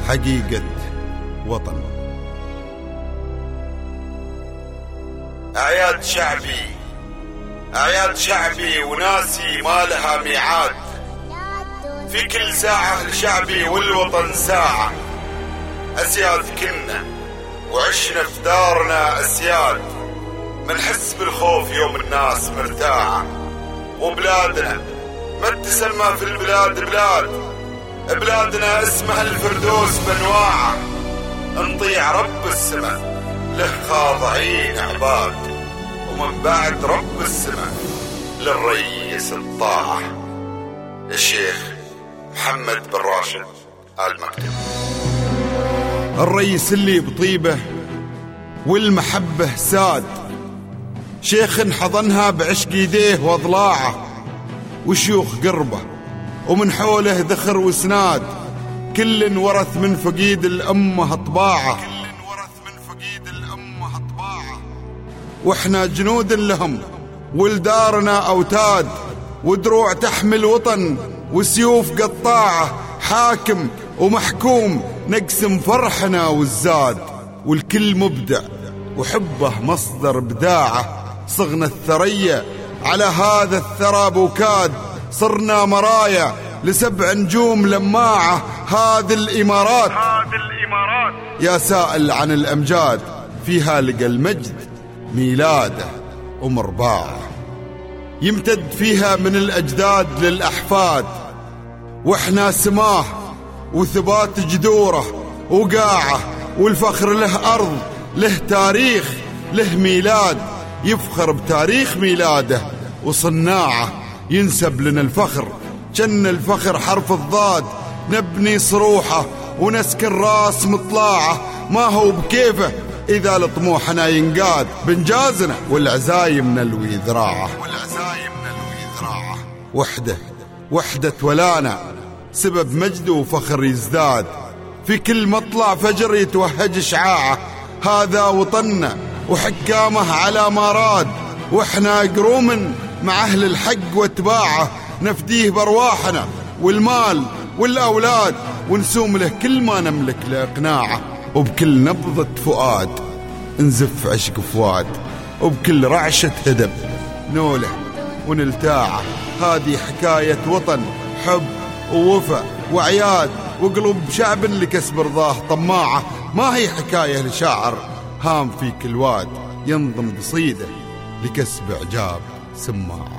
حقيقة وطن. أعياد شعبي وناسي ما لها ميعاد، في كل ساعة لشعبي والوطن ساعة. أسياد كنا وعشنا في دارنا أسياد، منحس بالخوف يوم الناس مرتاعة. وبلادنا ما تسمى في البلاد بلادنا اسمها الفردوس بنواعة. نطيع رب السماء له خاضعين عباد، ومن بعد رب السماء للرئيس الطاعة. الشيخ محمد بن راشد آل مكتوم. الرئيس اللي بطيبه والمحبة ساد، شيخ حضنها بعشق يديه واضلاعه، وشيوخ قربه ومن حوله ذخر وسناد، كل ورث من فقيد الأمة طباعه. واحنا جنود لهم ولدارنا أوتاد، ودروع تحمل وطن وسيوف قطاعة. حاكم ومحكوم نقسم فرحنا والزاد، والكل مبدع وحبه مصدر بداعة. صغنا الثريا على هذا الثرى بوكاد، صرنا مرايا ل7 نجوم لماعة. هذه الإمارات يا سائل عن الأمجاد، فيها لقى المجد ميلاده ومرباعه. يمتد فيها من الأجداد للأحفاد، وإحنا سماه وثبات جذوره وقاعه. والفخر له أرض له تاريخ له ميلاد، يفخر بتاريخ ميلاده وصناعه. ينسب لنا الفخر جن الفخر حرف الضاد، نبني صروحه ونسكن راس مطلاعه. ما هو بكيفه إذا لطموحنا ينقاد، بنجازنا والعزايم نلوي ذراعه. وحدة ولانا سبب مجد وفخر يزداد، في كل مطلع فجر يتوهج شعاعه. هذا وطننا وحكامه على ما راد، واحنا قروم مع أهل الحق واتباعه. نفديه بارواحنا والمال والأولاد، ونسوم له كل ما نملك لإقناعه. وبكل نبضة فؤاد نزف عشق فؤاد، وبكل رعشة هدب نوله ونلتاعه. هذه حكاية وطن حب ووفا وعياد، وقلوب شعب لكسب رضاه طماعة. ما هي حكاية لشاعر هام في كل واد، ينظم قصيدة لكسب إعجاب سماعة.